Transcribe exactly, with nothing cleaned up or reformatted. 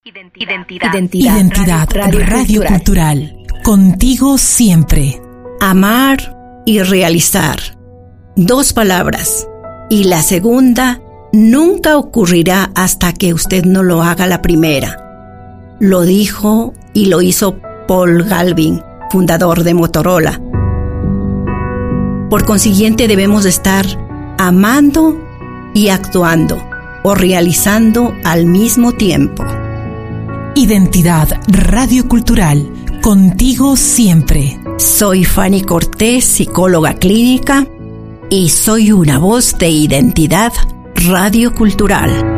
Identidad. Identidad. Identidad. Radio, Radio, Radio Cultural. Cultural. Contigo siempre. Amar y realizar. Dos palabras. Y la segunda nunca ocurrirá hasta que usted no lo haga la primera. Lo dijo y lo hizo Paul Galvin, fundador de Motorola. Por consiguiente, debemos estar amando y actuando o realizando al mismo tiempo. Identidad Radio Cultural. Contigo siempre. Soy Fanny Cortés, psicóloga clínica, y soy una voz de Identidad Radio Cultural.